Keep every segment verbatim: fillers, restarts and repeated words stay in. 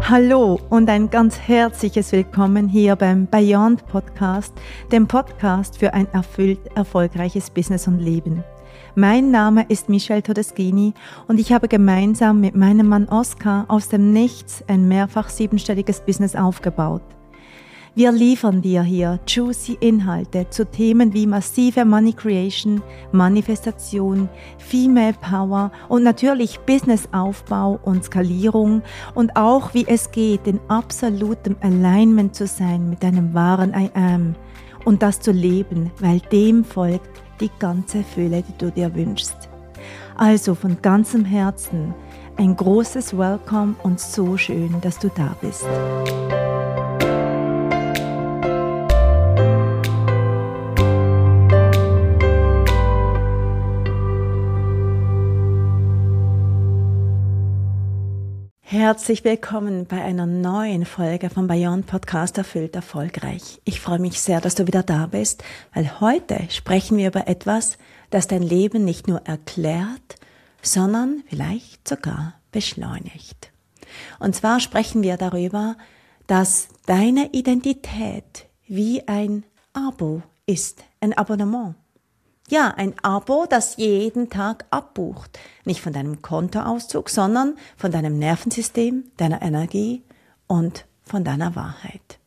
Hallo und ein ganz herzliches Willkommen hier beim Beyond Podcast, dem Podcast für ein erfüllt erfolgreiches Business und Leben. Mein Name ist Michelle Todeschini und ich habe gemeinsam mit meinem Mann Oskar aus dem Nichts ein mehrfach siebenstelliges Business aufgebaut. Wir liefern dir hier juicy Inhalte zu Themen wie massive Money Creation, Manifestation, Female Power und natürlich Businessaufbau und Skalierung und auch wie es geht, in absolutem Alignment zu sein mit deinem wahren I Am und das zu leben, weil dem folgt die ganze Fülle, die du dir wünschst. Also von ganzem Herzen ein großes Welcome und so schön, dass du da bist. Herzlich willkommen bei einer neuen Folge vom Beyond Podcast Erfüllt Erfolgreich. Ich freue mich sehr, dass du wieder da bist, weil heute sprechen wir über etwas, das dein Leben nicht nur erklärt, sondern vielleicht sogar beschleunigt. Und zwar sprechen wir darüber, dass deine Identität wie ein Abo ist, ein Abonnement. Ja, ein Abo, das jeden Tag abbucht. Nicht von deinem Kontoauszug, sondern von deinem Nervensystem, deiner Energie und von deiner Wahrheit.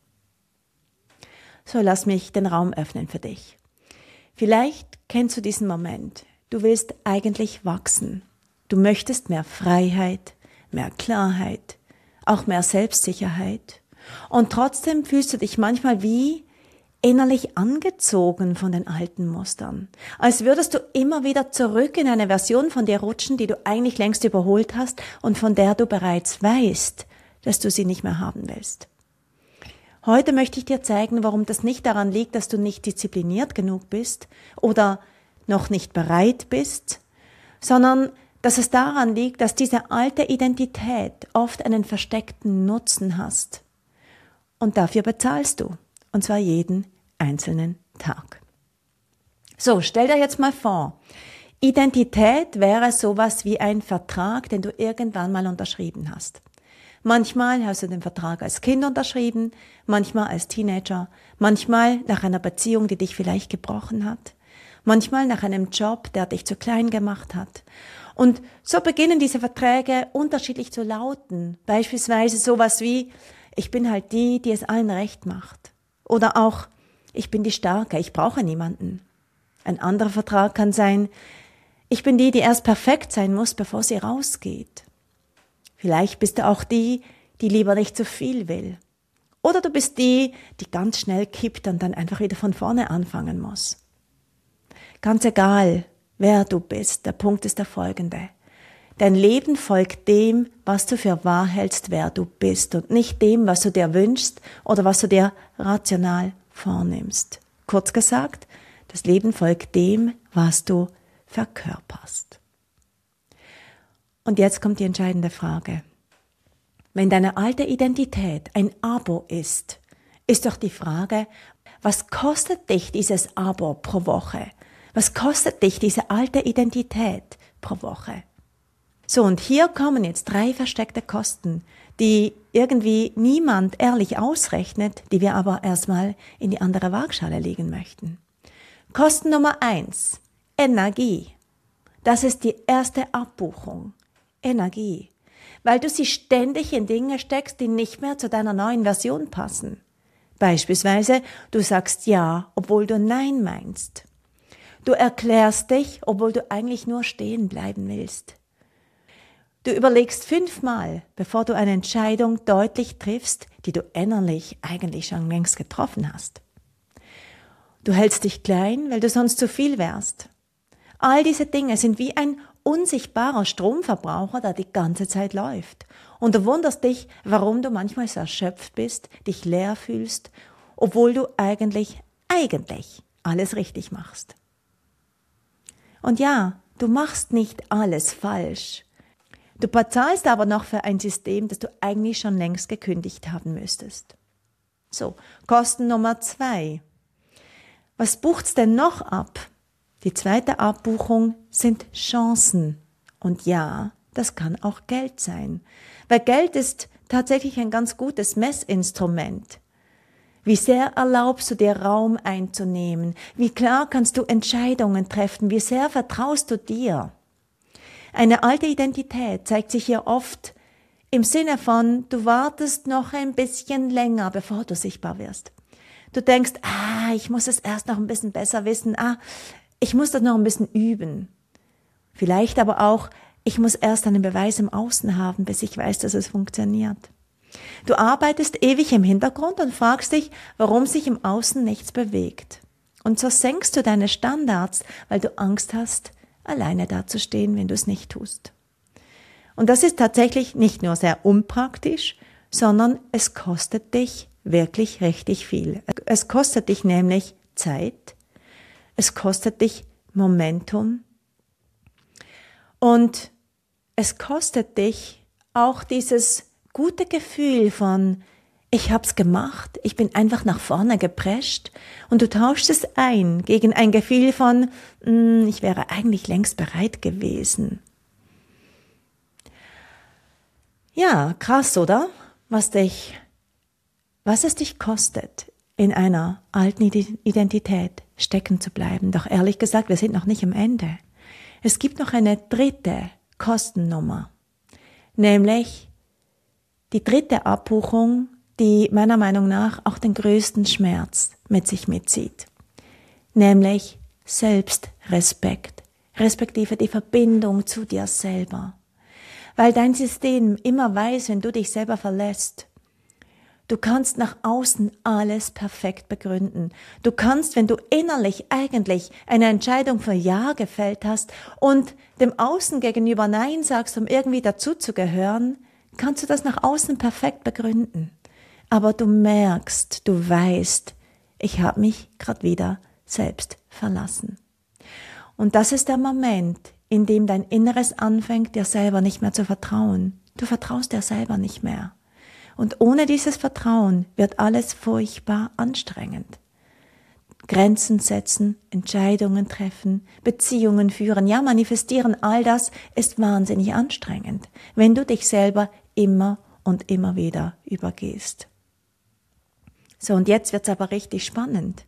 So, lass mich den Raum öffnen für dich. Vielleicht kennst du diesen Moment. Du willst eigentlich wachsen. Du möchtest mehr Freiheit, mehr Klarheit, auch mehr Selbstsicherheit. Und trotzdem fühlst du dich manchmal wie innerlich angezogen von den alten Mustern. Als würdest du immer wieder zurück in eine Version von dir rutschen, die du eigentlich längst überholt hast und von der du bereits weißt, dass du sie nicht mehr haben willst. Heute möchte ich dir zeigen, warum das nicht daran liegt, dass du nicht diszipliniert genug bist oder noch nicht bereit bist, sondern dass es daran liegt, dass diese alte Identität oft einen versteckten Nutzen hast. Und dafür bezahlst du. Und zwar jeden einzelnen Tag. So, stell dir jetzt mal vor, Identität wäre sowas wie ein Vertrag, den du irgendwann mal unterschrieben hast. Manchmal hast du den Vertrag als Kind unterschrieben, manchmal als Teenager, manchmal nach einer Beziehung, die dich vielleicht gebrochen hat, manchmal nach einem Job, der dich zu klein gemacht hat. Und so beginnen diese Verträge unterschiedlich zu lauten. Beispielsweise sowas wie, ich bin halt die, die es allen recht macht. Oder auch, ich bin die Starke, ich brauche niemanden. Ein anderer Vertrag kann sein, ich bin die, die erst perfekt sein muss, bevor sie rausgeht. Vielleicht bist du auch die, die lieber nicht zu viel will. Oder du bist die, die ganz schnell kippt und dann einfach wieder von vorne anfangen muss. Ganz egal, wer du bist, der Punkt ist der folgende. Dein Leben folgt dem, was du für wahr hältst, wer du bist und nicht dem, was du dir wünschst oder was du dir rational vornimmst. Kurz gesagt, das Leben folgt dem, was du verkörperst. Und jetzt kommt die entscheidende Frage. Wenn deine alte Identität ein Abo ist, ist doch die Frage, was kostet dich dieses Abo pro Woche? Was kostet dich diese alte Identität pro Woche? So, und hier kommen jetzt drei versteckte Kosten, die irgendwie niemand ehrlich ausrechnet, die wir aber erstmal in die andere Waagschale legen möchten. Kosten Nummer eins, Energie. Das ist die erste Abbuchung. Energie. Weil du sie ständig in Dinge steckst, die nicht mehr zu deiner neuen Version passen. Beispielsweise, du sagst Ja, obwohl du Nein meinst. Du erklärst dich, obwohl du eigentlich nur stehen bleiben willst. Du überlegst fünfmal, bevor du eine Entscheidung deutlich triffst, die du innerlich eigentlich schon längst getroffen hast. Du hältst dich klein, weil du sonst zu viel wärst. All diese Dinge sind wie ein unsichtbarer Stromverbraucher, der die ganze Zeit läuft. Und du wunderst dich, warum du manchmal so erschöpft bist, dich leer fühlst, obwohl du eigentlich, eigentlich alles richtig machst. Und ja, du machst nicht alles falsch. Du bezahlst aber noch für ein System, das du eigentlich schon längst gekündigt haben müsstest. So, Kosten Nummer zwei. Was bucht's denn noch ab? Die zweite Abbuchung sind Chancen. Und ja, das kann auch Geld sein. Weil Geld ist tatsächlich ein ganz gutes Messinstrument. Wie sehr erlaubst du dir Raum einzunehmen? Wie klar kannst du Entscheidungen treffen? Wie sehr vertraust du dir? Eine alte Identität zeigt sich hier oft im Sinne von, du wartest noch ein bisschen länger, bevor du sichtbar wirst. Du denkst, ah, ich muss es erst noch ein bisschen besser wissen, ah, ich muss das noch ein bisschen üben. Vielleicht aber auch, ich muss erst einen Beweis im Außen haben, bis ich weiß, dass es funktioniert. Du arbeitest ewig im Hintergrund und fragst dich, warum sich im Außen nichts bewegt. Und so senkst du deine Standards, weil du Angst hast, alleine dazustehen, wenn du es nicht tust. Und das ist tatsächlich nicht nur sehr unpraktisch, sondern es kostet dich wirklich richtig viel. Es kostet dich nämlich Zeit, es kostet dich Momentum und es kostet dich auch dieses gute Gefühl von, ich hab's gemacht, ich bin einfach nach vorne geprescht und du tauschst es ein gegen ein Gefühl von, ich wäre eigentlich längst bereit gewesen. Ja, krass, oder? Was dich, was es dich kostet, in einer alten Identität stecken zu bleiben. Doch ehrlich gesagt, wir sind noch nicht am Ende. Es gibt noch eine dritte Kostennummer, nämlich die dritte Abbuchung, die meiner Meinung nach auch den größten Schmerz mit sich mitzieht, nämlich Selbstrespekt, respektive die Verbindung zu dir selber. Weil dein System immer weiß, wenn du dich selber verlässt, du kannst nach außen alles perfekt begründen. Du kannst, wenn du innerlich eigentlich eine Entscheidung für Ja gefällt hast und dem Außen gegenüber Nein sagst, um irgendwie dazuzugehören, kannst du das nach außen perfekt begründen. Aber du merkst, du weißt, ich habe mich gerade wieder selbst verlassen. Und das ist der Moment, in dem dein Inneres anfängt, dir selber nicht mehr zu vertrauen. Du vertraust dir selber nicht mehr. Und ohne dieses Vertrauen wird alles furchtbar anstrengend. Grenzen setzen, Entscheidungen treffen, Beziehungen führen, ja, manifestieren, all das ist wahnsinnig anstrengend, wenn du dich selber immer und immer wieder übergehst. So, und jetzt wird's aber richtig spannend.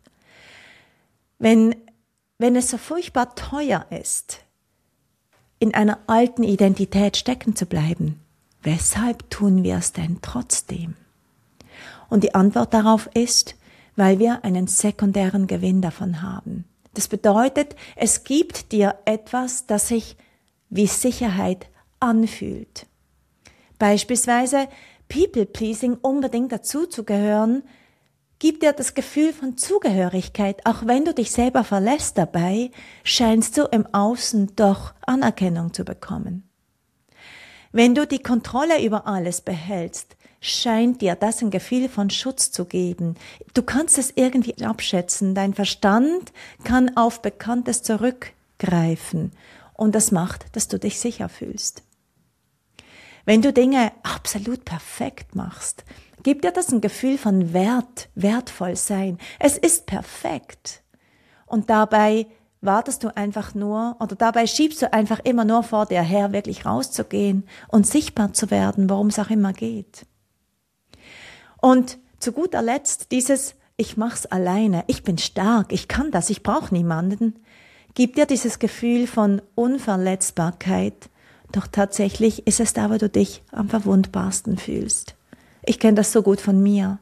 Wenn, wenn es so furchtbar teuer ist, in einer alten Identität stecken zu bleiben, weshalb tun wir es denn trotzdem? Und die Antwort darauf ist, weil wir einen sekundären Gewinn davon haben. Das bedeutet, es gibt dir etwas, das sich wie Sicherheit anfühlt. Beispielsweise People-Pleasing, unbedingt dazuzugehören, gibt dir das Gefühl von Zugehörigkeit. Auch wenn du dich selber verlässt dabei, scheinst du im Außen doch Anerkennung zu bekommen. Wenn du die Kontrolle über alles behältst, scheint dir das ein Gefühl von Schutz zu geben. Du kannst es irgendwie abschätzen. Dein Verstand kann auf Bekanntes zurückgreifen und das macht, dass du dich sicher fühlst. Wenn du Dinge absolut perfekt machst, gibt dir das ein Gefühl von Wert, wertvoll sein. Es ist perfekt. Und dabei wartest du einfach nur, oder dabei schiebst du einfach immer nur vor dir her, wirklich rauszugehen und sichtbar zu werden, worum es auch immer geht. Und zu guter Letzt dieses, ich mach's alleine, ich bin stark, ich kann das, ich brauche niemanden, gibt dir dieses Gefühl von Unverletzbarkeit. Doch tatsächlich ist es da, wo du dich am verwundbarsten fühlst. Ich kenne das so gut von mir.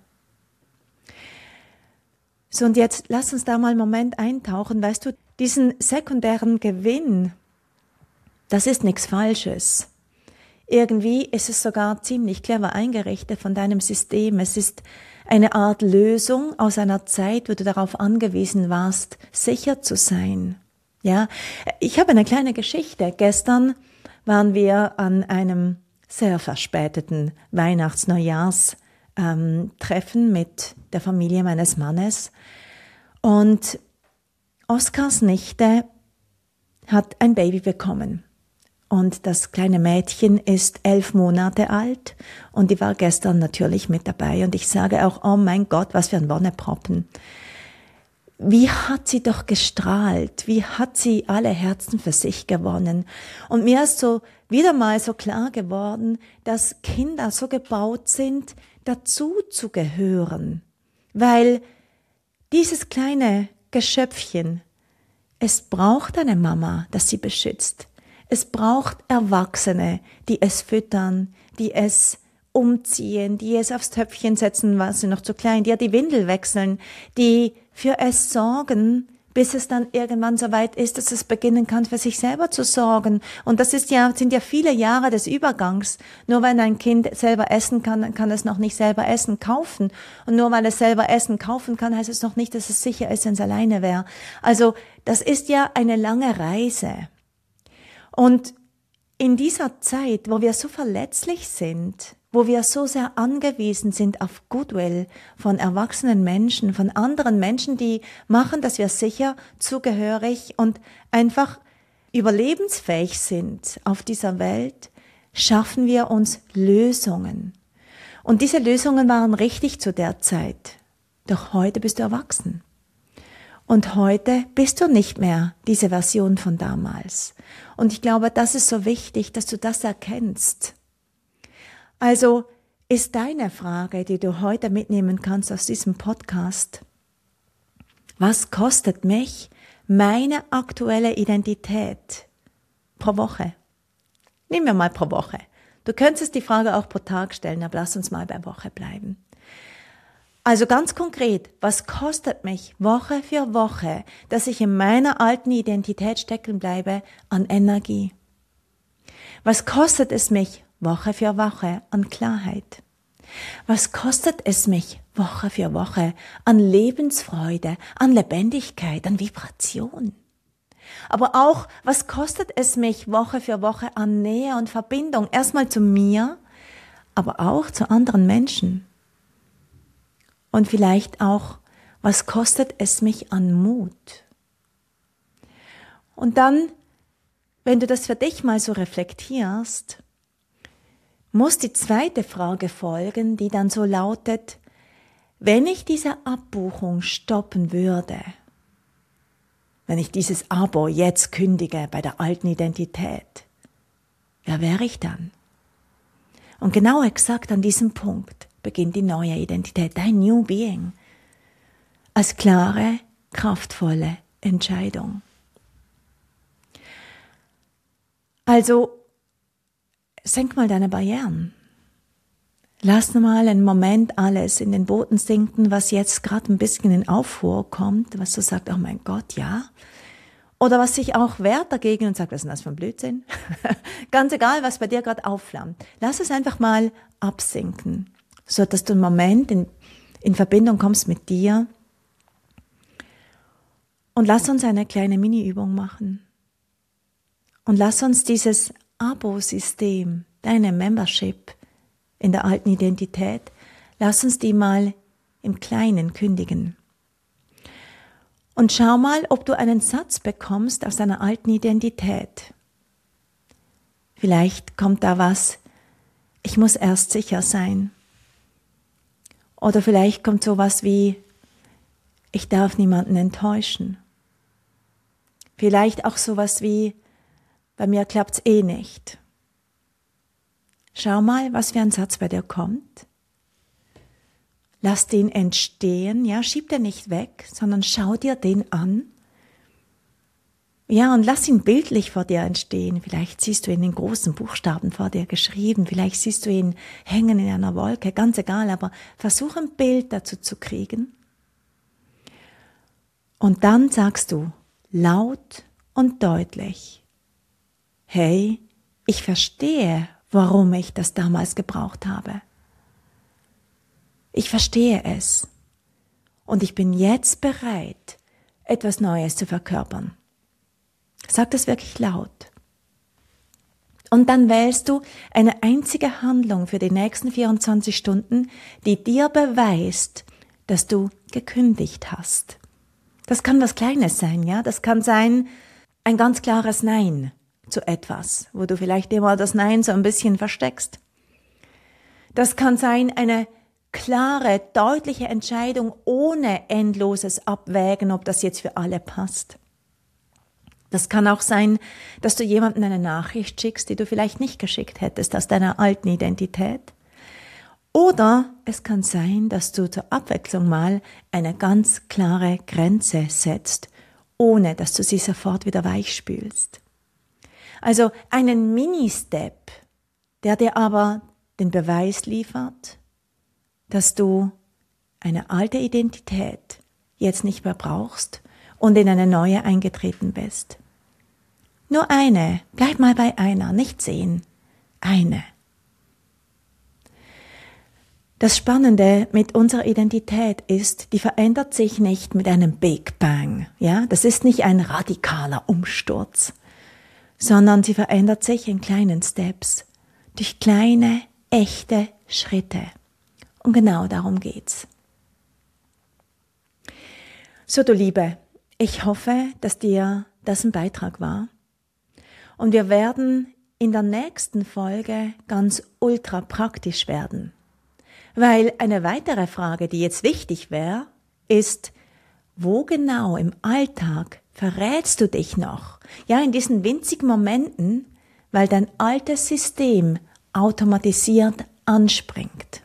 So, und jetzt lass uns da mal einen Moment eintauchen. Weißt du, diesen sekundären Gewinn, das ist nichts Falsches. Irgendwie ist es sogar ziemlich clever eingerichtet von deinem System. Es ist eine Art Lösung aus einer Zeit, wo du darauf angewiesen warst, sicher zu sein. Ja, ich habe eine kleine Geschichte. Gestern waren wir an einem sehr verspäteten Weihnachts-Neujahrs-Treffen mit der Familie meines Mannes. Und Oskars Nichte hat ein Baby bekommen. Und das kleine Mädchen ist elf Monate alt und die war gestern natürlich mit dabei. Und ich sage auch, oh mein Gott, was für ein Wonneproppen. Wie hat sie doch gestrahlt, wie hat sie alle Herzen für sich gewonnen. Und mir ist so wieder mal so klar geworden, dass Kinder so gebaut sind, dazu zu gehören. Weil dieses kleine Geschöpfchen, es braucht eine Mama, das sie beschützt. Es braucht Erwachsene, die es füttern, die es umziehen, die es aufs Töpfchen setzen, weil sie noch zu klein, die ja die Windel wechseln, die für es sorgen, bis es dann irgendwann so weit ist, dass es beginnen kann, für sich selber zu sorgen. Und das ist ja, sind ja viele Jahre des Übergangs. Nur wenn ein Kind selber essen kann, dann kann es noch nicht selber Essen kaufen. Und nur weil es selber Essen kaufen kann, heißt es noch nicht, dass es sicher ist, wenn es alleine wäre. Also das ist ja eine lange Reise. Und in dieser Zeit, wo wir so verletzlich sind, wo wir so sehr angewiesen sind auf Goodwill von erwachsenen Menschen, von anderen Menschen, die machen, dass wir sicher, zugehörig und einfach überlebensfähig sind auf dieser Welt, schaffen wir uns Lösungen. Und diese Lösungen waren richtig zu der Zeit. Doch heute bist du erwachsen. Und heute bist du nicht mehr diese Version von damals. Und ich glaube, das ist so wichtig, dass du das erkennst. Also ist deine Frage, die du heute mitnehmen kannst aus diesem Podcast: Was kostet mich meine aktuelle Identität pro Woche? Nehmen wir mal pro Woche. Du könntest die Frage auch pro Tag stellen, aber lass uns mal bei Woche bleiben. Also ganz konkret, was kostet mich Woche für Woche, dass ich in meiner alten Identität stecken bleibe, an Energie? Was kostet es mich Woche für Woche an Klarheit? Was kostet es mich Woche für Woche an Lebensfreude, an Lebendigkeit, an Vibration? Aber auch, was kostet es mich Woche für Woche an Nähe und Verbindung? Erstmal zu mir, aber auch zu anderen Menschen. Und vielleicht auch, was kostet es mich an Mut? Und dann, wenn du das für dich mal so reflektierst, muss die zweite Frage folgen, die dann so lautet: Wenn ich diese Abbuchung stoppen würde, wenn ich dieses Abo jetzt kündige bei der alten Identität, wer wäre ich dann? Und genau exakt an diesem Punkt beginnt die neue Identität, dein New Being, als klare, kraftvolle Entscheidung. Also, senk mal deine Barrieren. Lass mal einen Moment alles in den Boden sinken, was jetzt gerade ein bisschen in Aufruhr kommt, was du sagst, oh mein Gott, ja. Oder was sich auch wehrt dagegen und sagt, was ist denn das für ein Blödsinn? Ganz egal, was bei dir gerade aufflammt. Lass es einfach mal absinken, so dass du einen Moment in, in Verbindung kommst mit dir. Und lass uns eine kleine Mini-Übung machen. Und lass uns dieses Abo-System, deine Membership in der alten Identität, lass uns die mal im Kleinen kündigen. Und schau mal, ob du einen Satz bekommst aus deiner alten Identität. Vielleicht kommt da was: Ich muss erst sicher sein. Oder vielleicht kommt sowas wie: Ich darf niemanden enttäuschen. Vielleicht auch sowas wie: Bei mir klappt's eh nicht. Schau mal, was für ein Satz bei dir kommt. Lass den entstehen, ja, schieb den nicht weg, sondern schau dir den an. Ja, und lass ihn bildlich vor dir entstehen. Vielleicht siehst du ihn in großen Buchstaben vor dir geschrieben, vielleicht siehst du ihn hängen in einer Wolke, ganz egal, aber versuch ein Bild dazu zu kriegen. Und dann sagst du laut und deutlich: Hey, ich verstehe, warum ich das damals gebraucht habe. Ich verstehe es. Und ich bin jetzt bereit, etwas Neues zu verkörpern. Sag das wirklich laut. Und dann wählst du eine einzige Handlung für die nächsten vierundzwanzig Stunden, die dir beweist, dass du gekündigt hast. Das kann was Kleines sein, ja? Das kann sein ein ganz klares Nein zu etwas, wo du vielleicht immer das Nein so ein bisschen versteckst. Das kann sein eine klare, deutliche Entscheidung ohne endloses Abwägen, ob das jetzt für alle passt. Das kann auch sein, dass du jemandem eine Nachricht schickst, die du vielleicht nicht geschickt hättest aus deiner alten Identität. Oder es kann sein, dass du zur Abwechslung mal eine ganz klare Grenze setzt, ohne dass du sie sofort wieder weichspülst. Also einen Mini-Step, der dir aber den Beweis liefert, dass du eine alte Identität jetzt nicht mehr brauchst und in eine neue eingetreten bist. Nur eine, bleib mal bei einer, nicht zehn, eine. Das Spannende mit unserer Identität ist, die verändert sich nicht mit einem Big Bang, ja? Das ist nicht ein radikaler Umsturz, sondern sie verändert sich in kleinen Steps, durch kleine, echte Schritte. Und genau darum geht's. So, du Liebe, ich hoffe, dass dir das ein Beitrag war. Und wir werden in der nächsten Folge ganz ultra praktisch werden. Weil eine weitere Frage, die jetzt wichtig wäre, ist, wo genau im Alltag verrätst du dich noch? Ja, in diesen winzigen Momenten, weil dein altes System automatisiert anspringt.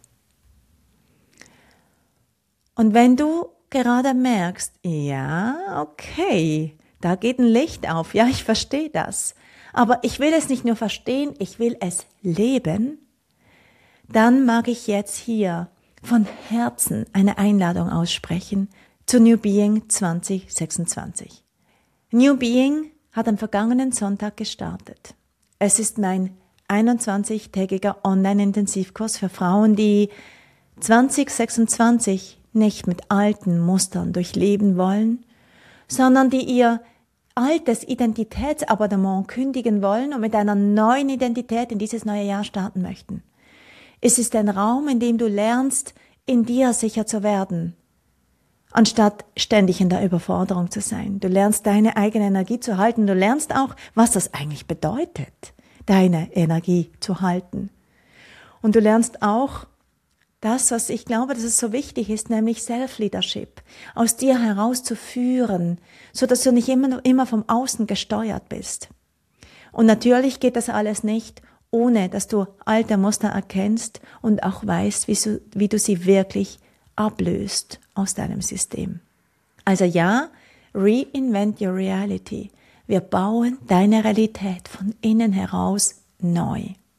Und wenn du gerade merkst, ja, okay, da geht ein Licht auf, ja, ich verstehe das, aber ich will es nicht nur verstehen, ich will es leben, dann mag ich jetzt hier von Herzen eine Einladung aussprechen zu New Being zwanzig sechsundzwanzig. New Being hat am vergangenen Sonntag gestartet. Es ist mein einundzwanzigtägiger Online-Intensivkurs für Frauen, die zwanzig sechsundzwanzig nicht mit alten Mustern durchleben wollen, sondern die ihr altes Identitätsabonnement kündigen wollen und mit einer neuen Identität in dieses neue Jahr starten möchten. Es ist ein Raum, in dem du lernst, in dir sicher zu werden, anstatt ständig in der Überforderung zu sein. Du lernst, deine eigene Energie zu halten. Du lernst auch, was das eigentlich bedeutet, deine Energie zu halten. Und du lernst auch das, was ich glaube, dass es so wichtig ist, nämlich Self-Leadership, aus dir heraus zu führen, so dass du nicht immer, immer vom Außen gesteuert bist. Und natürlich geht das alles nicht, ohne dass du alte Muster erkennst und auch weißt, wie du, wie du sie wirklich ablöst aus deinem System. Also ja, reinvent your reality. Wir bauen deine Realität von innen heraus neu.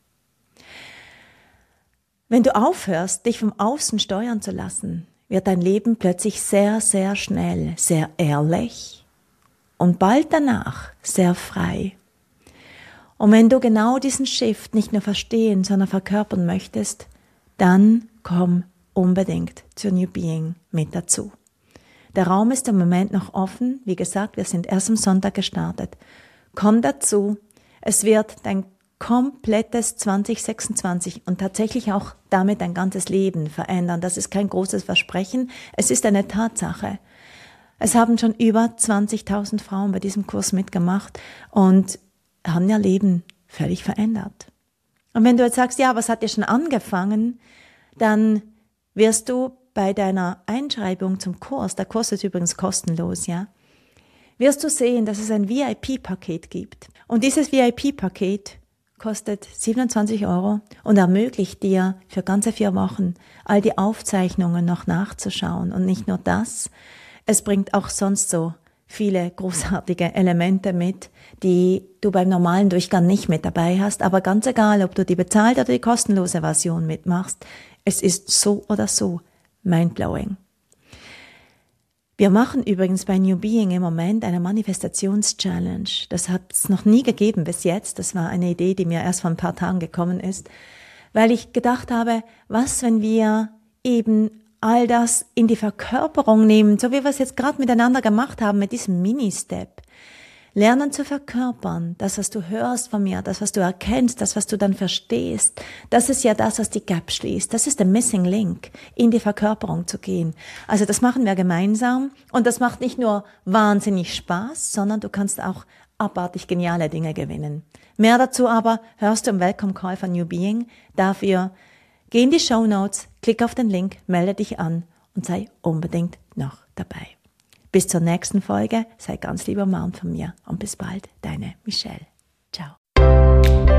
Wenn du aufhörst, dich vom Außen steuern zu lassen, wird dein Leben plötzlich sehr, sehr schnell, sehr ehrlich und bald danach sehr frei. Und wenn du genau diesen Shift nicht nur verstehen, sondern verkörpern möchtest, dann komm unbedingt zur New Being mit dazu. Der Raum ist im Moment noch offen. Wie gesagt, wir sind erst am Sonntag gestartet. Komm dazu. Es wird dein komplettes zwanzig sechsundzwanzig und tatsächlich auch damit dein ganzes Leben verändern. Das ist kein großes Versprechen. Es ist eine Tatsache. Es haben schon über zwanzigtausend Frauen bei diesem Kurs mitgemacht und haben ihr Leben völlig verändert. Und wenn du jetzt sagst, ja, was hat dir schon angefangen, dann wirst du bei deiner Einschreibung zum Kurs, der Kurs ist übrigens kostenlos, ja, wirst du sehen, dass es ein V I P-Paket gibt. Und dieses V I P-Paket kostet siebenundzwanzig Euro und ermöglicht dir für ganze vier Wochen all die Aufzeichnungen noch nachzuschauen. Und nicht nur das, es bringt auch sonst so viele großartige Elemente mit, die du beim normalen Durchgang nicht mit dabei hast. Aber ganz egal, ob du die bezahlte oder die kostenlose Version mitmachst, es ist so oder so mindblowing. Wir machen übrigens bei New Being im Moment eine Manifestations-Challenge. Das hat es noch nie gegeben bis jetzt. Das war eine Idee, die mir erst vor ein paar Tagen gekommen ist, weil ich gedacht habe, was, wenn wir eben all das in die Verkörperung nehmen, so wie wir es jetzt gerade miteinander gemacht haben mit diesem Mini-Step. Lernen zu verkörpern, das, was du hörst von mir, das, was du erkennst, das, was du dann verstehst, das ist ja das, was die Gap schließt. Das ist der Missing Link, in die Verkörperung zu gehen. Also das machen wir gemeinsam und das macht nicht nur wahnsinnig Spaß, sondern du kannst auch abartig geniale Dinge gewinnen. Mehr dazu aber hörst du im Welcome Call von New Being. Dafür geh in die Shownotes, klick auf den Link, melde dich an und sei unbedingt noch dabei. Bis zur nächsten Folge, sei ganz lieber Mann von mir und bis bald, deine Michelle. Ciao.